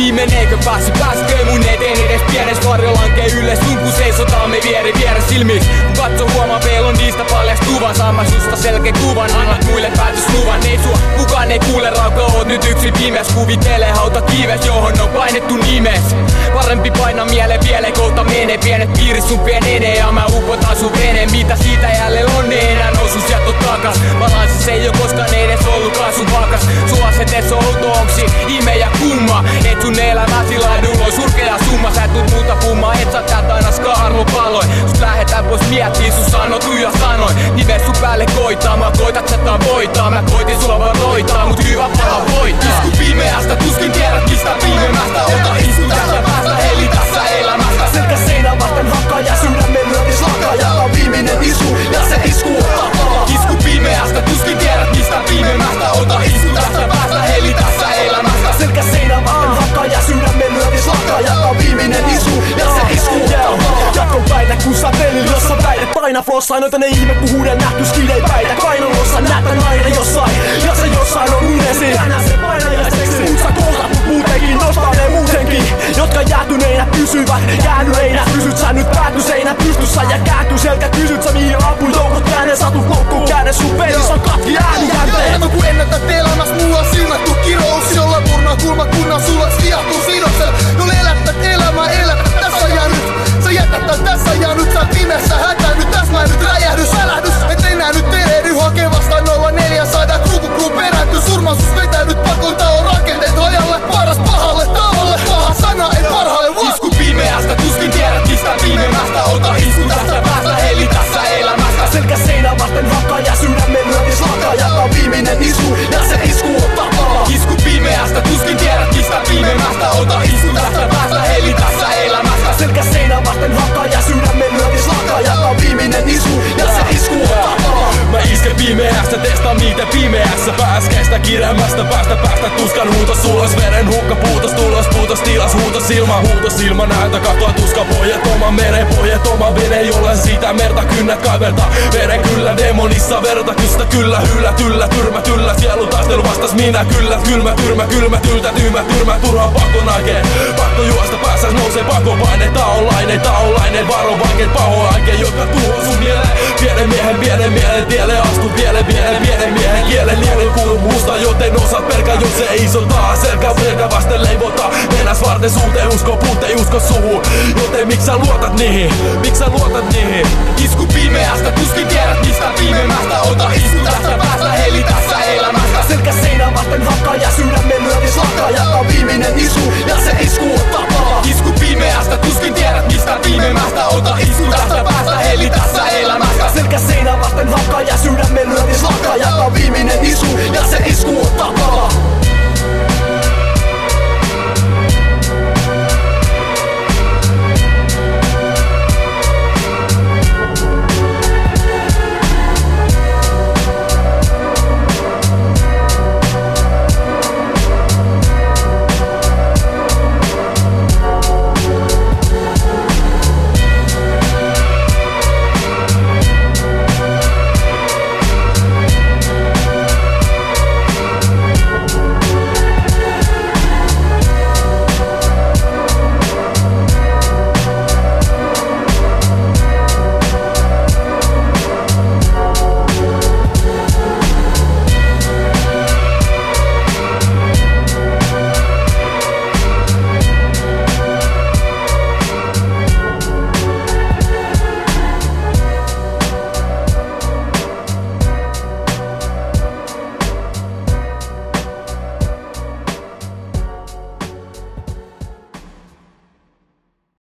Viimeineekö pääskö mun eteen edes pienes varjo lankee ylles sun kun seisotaan me vieressä silmis. Kun katso huomaa peilon niistä paljastuvan. Saamme susta selkeä kuvan, annat muille päätösluvan. Ei sua kukaan ei kuule rauka, oot nyt yksin pimeäs. Kuvittelee hauta kiives, johon on painettu nimes. Parempi paina mieleen vielä, kohta menee pienet piiris sun pienenee. Ja mä upotan sun veneen, mitä siitä jälleen on, ne enää nousu sieltä takas. Balanssis ei oo koskaan edes ollutkaan sun vakas. Sun asetes on outo, onksi ihme ja kumma. Et sun elämäsi laidulloi surkea summa. Sä et tuut muuta pummaa, et sä täältä aina arvopaloin. Sut lähetään pois miettii sun sanotuja sanoin. Nimes sun päälle koittaa, mä koitat sä voittaa. Mä koitin sua varoittaa, mut hyvä paha voittaa. Isku pimeästä, tuskin tiedät mistä viimemästä. Ota isku tästä päästä, heli tässä elämästä. Selkä seinä vasten hakkaa ja sydämen lyöntis lakkaa. Ja on viimeinen isku ja se isku on tapaa. Isku pimeästä, tuskin tiedät mistä viimemästä. Ota isku tästä päästä, heli tässä elämästä. Selkä seinä vasten hakkaa ja sydämen lyöntis lakkaa. Ja on viimeinen isku ja se isku on tapaa. Jatkon päitä kun säteilin, jossa päidet paina flossaa. Noita ne ihme puhuuden nähty skidei päitä. Kainalossa näytän aina jossain ja se jossain on unesi. Tänään se painajaiseksi, mut sä kohdat mut muutenkin. Nostaa ne muutenkin, jotka jäätyneinä pysyvät. Jäädyneinä pysyt sä nyt päätyseinä pystyssä. Ja käänty selkä kysyt sä mihin apuun. Joukot käänne satut loukkuun käänne sun pelis on katki äänikäänteet. Elämä kun ennätät elämäs mulla silmät tuu kirous. Jolla purna kulma kunnan sulla sijahtuu sidoksella. Jolle elättät elämää elätät tässä ja nyt. Sä jätät tässä ja nyt sä pimeässä hätänyt. Täsmäinyt räjähdys älähdys. Et enää nyt erehdy hakee vastaan 0400. Kruukukuu peräänty surmaus vetänyt pakon taon rakenteet hajalle. Paras pahalle tavalle. Paha sana ei parhaalle isku pimeästä, tuskin tiedät mistä viimemästä. Ota isku tästä päästä, heli tässä elämästä. Selkä seinä vasten hakkaa ja sydämen lyöntis lakkaa. Ja on viimeinen isku ja se isku on tapaa. Isku pimeästä, tuskin tiedät mistä viimemästä. Ota isku tästä päästä, heli tässä elämästä. Selkä seinä vasten hakkaa ja sydämen lyöntis lakkaa. Ja on viimeinen isku ja se isku on tapaa. Mä isken pimeästä, testaan miten pimeässä. Pääskeistä kiremästä, päästä tuskan huutos ulos. Veren hukka puutos, tulos puutos, tilas huutos ilma näytä katoa tuska pohjatoma meren pohjatoma vene, jolle siitä merta kynnät kaiverta. Veren kyllä demonissa verta, kystä kyllä hyllä tyrmätyllä. Sielun taistelu vastas minä kyllä, kylmä tyrmä turha pakko nakee. Pakko juosta päässäs nousee pakopaine. Taonlainen varo vaikeet paho aikeen, jotka tuho sun mieleen. Pienen mielen tielle astu pienen miehen kielen lielen kuulu musta, joten osaat pelkää, jos se isotaa. Selkä vasten leivota, nenäs varten suuteen usko puute, ei usko suhun. Joten miksi sä luotat niihin? Isku pimeästä, tuskin tiedät mistä viimemästä. Ota isku tästä päästä, heli tässä elämästä. Selkä seinä vasten hakkaa ja sydämen lyöntis lakkaa. Ja on viimeinen isku ja se isku on tapaa. Isku pimeästä, tuskin tiedät mistä viimemästä. Ota isku tästä päästä, heli tässä elämästä. Selkä seinä vasten hakkaa ja sydämen lyöntis lakkaa. Ja on viimeinen isku ja se